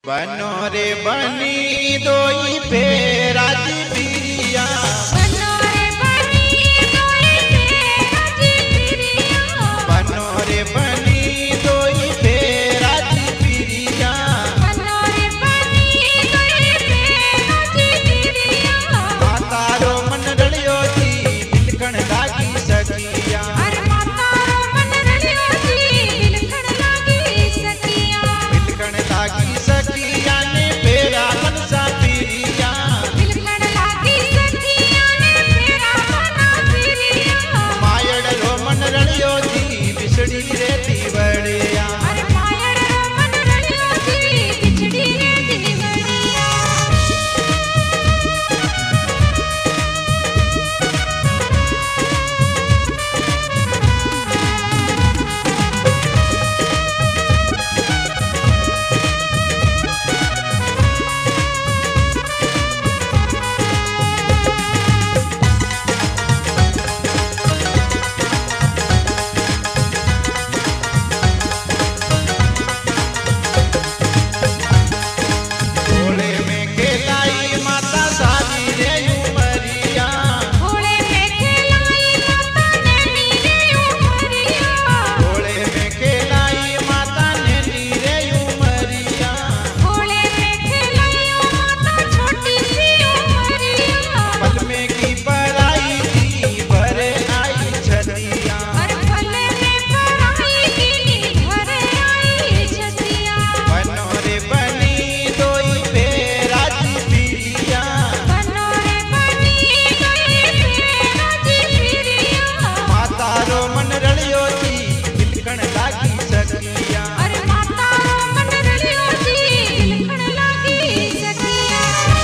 बनो रे बनी दोई फेरा जी पिरिया, बनो रे बनी दोई फेरा जी पिरिया, बनो रे बनी दोई फेरा जी पिरिया, बनो रे बनी दोई फेरा जी पिरिया। मातारो मन रलियो जी बिलखण लागी सखिया, अरे मातारो मन रलियो जी बिलखण लागी सखिया, बिलखण लागी सखिया ने फेरा मनसा पिरिया, बिलखण लागी सखिया ने फेरा मना पिरिया। मायड़ो मन रलियो जी बिसड़ी रेती बड़िया, अरे मायड़ो मन रलियो जी बिछड़ी रेती बड़िया। घोड़े में खेलाई माता सारी रे उमरिया, घोड़े में खेलाई माता नैनी रे उमरिया, घोड़े में खेलाई माता ने नीरे उमरिया, घोड़े में खेलाई माता छोटी सी उमरिया। पल में की पराई थी भरे आई छतिया, और फले में पराई की घरे आई छतिया। बनो रे बनी दोई फेरा जी पिरिया, बनो रे बनी दोई फेरा जी पिरिया, मातारो मन रलियो जी बिलखण लागी सखिया, अरे मातारो मन रलियो जी बिलखण लागी सखिया।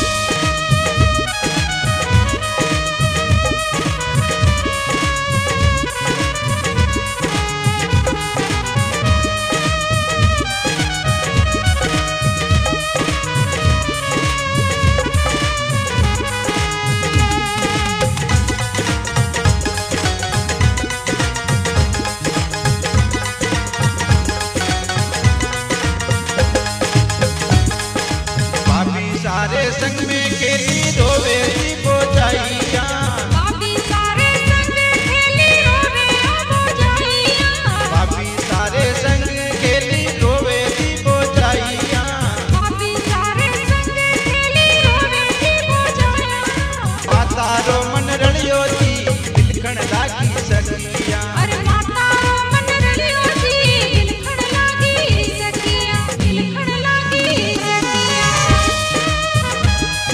भाभी सारे संग में खेली रोवे जी बोझाइया, भाभी सारे संग खेली रोवे बोझाइया, भाभी सारे संग खेली रोवे जी बोझाइया, भाभी सारे संग खेली रोवे जी बोझाइया। मातारो मन रलियो जी बिलखण लागी सखिया, अरे मातारो मन रलियो जी बिलखण लागी सखिया, बिलखण लागी सखिया।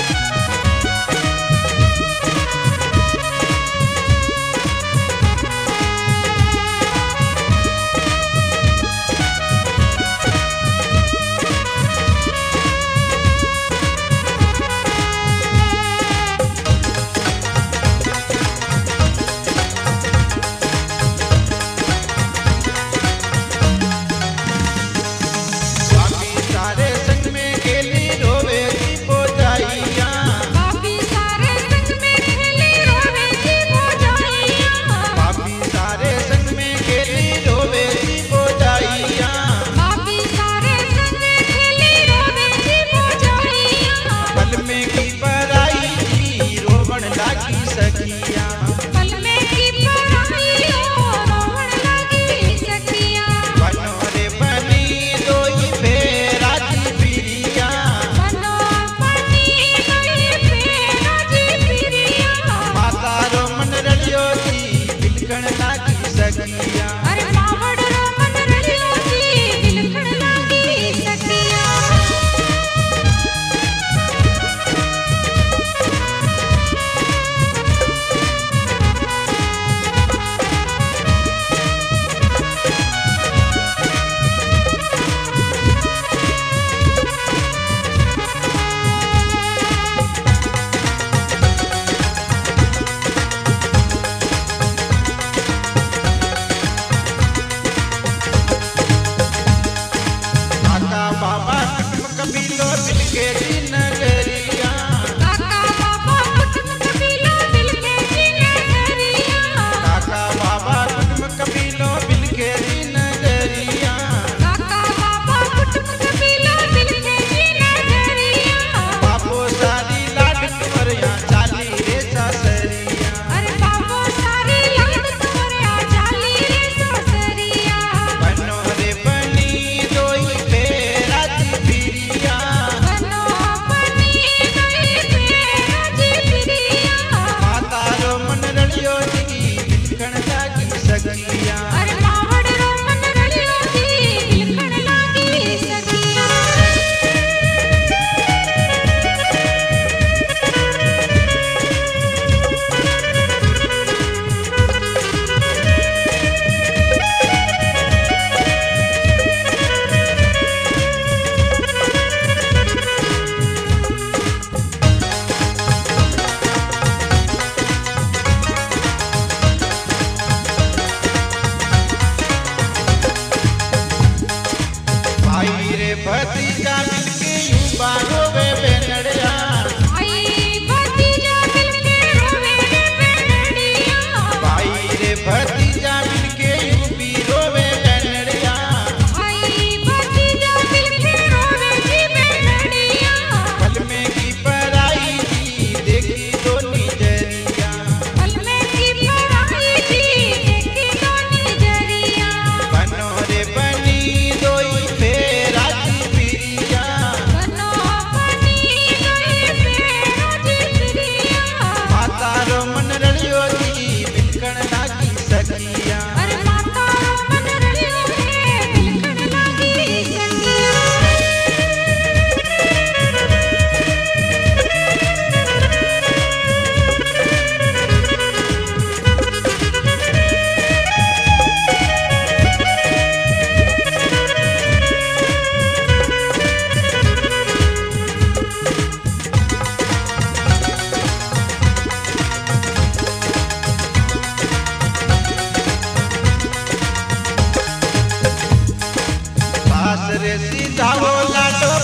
आसरे सीधा हो लाडो